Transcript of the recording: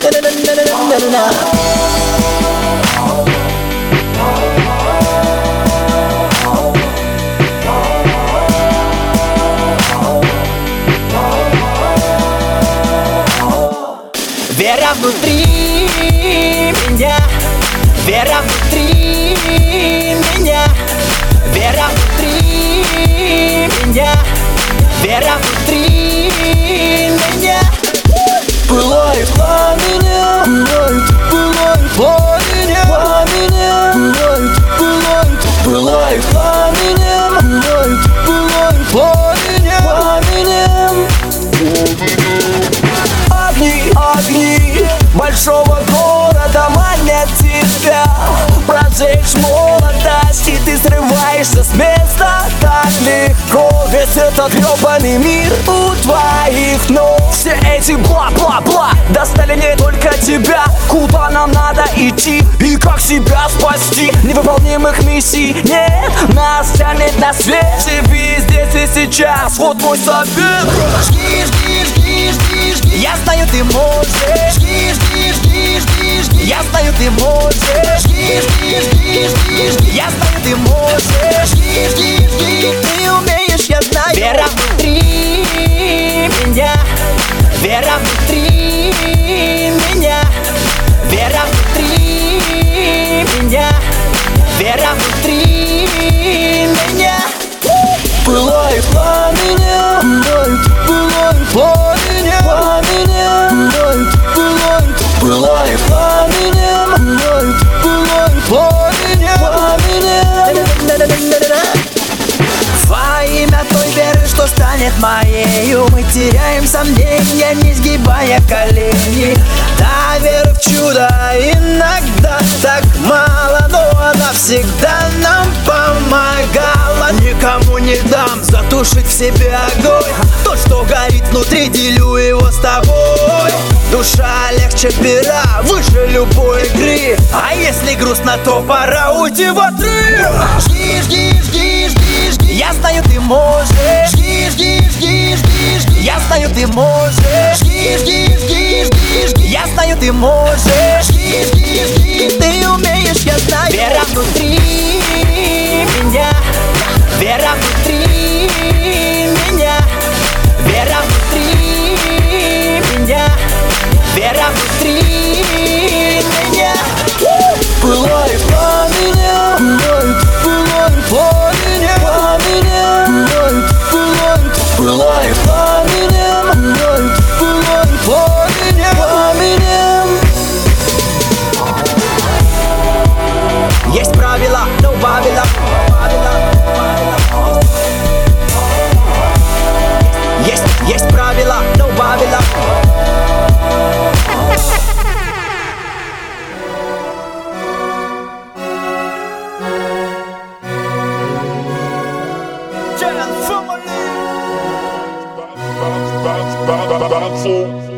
Вера внутри меня, вера внутри меня, вера внутри меня, вера внутри меня. Пылает пламенем, пылает пламенем, пылает пламенем, пылает пламенем. Огни большого города манят тебя. Прожечь молодость, и ты срываешься с места так легко. Весь этот гребаный мир у твоих ног. Все эти бла-бла-бла достали не только тебя. Куда нам надо идти и как себя спасти? Невыполнимых миссий нет, нас тянет на свете. Везде и сейчас, вот мой совет. Жди, жди, жди, жди, жди. Я знаю, ты можешь. Жди, жди, жди, жди, жди. Я знаю, ты можешь. Жди, жди, жди, жди, жди. Я знаю, ты можешь. Жди, жди, жди. Ты умеешь, я знаю. Вера внутри меня, вера внутри меня, вера внутри меня, вера внутри меня. Пылает пламенем, пылает пламенем, пылает пламенем, пылает пламенем. Во имя той веры, что станет моею, мы теряем сомнения, не сгибая колени. Да, вера в чудо иногда так мало, но она всегда нам помогала. Никому не дам затушить в себе огонь. То, что горит внутри, делю его с тобой. Душа легче пера, выше любой игры. А если грустно, то пора уйти в отрыв. Жди, жди, жди, жди, жди. Я знаю, ты можешь. Жди, жди, жди, жди, жди. Я знаю, ты можешь. Жди, жди, жди, жди, жди. Я знаю, ты можешь. Жди, жди, жди. Ты умеешь, я знаю. Вера внутри меня, вера внутри меня, вера внутри меня, вера внутри меня. Пылает пламенем, пылает пламенем, пылает пламенем, пылает пламенем. Есть правила, но правила. Есть правила, но правила. Family.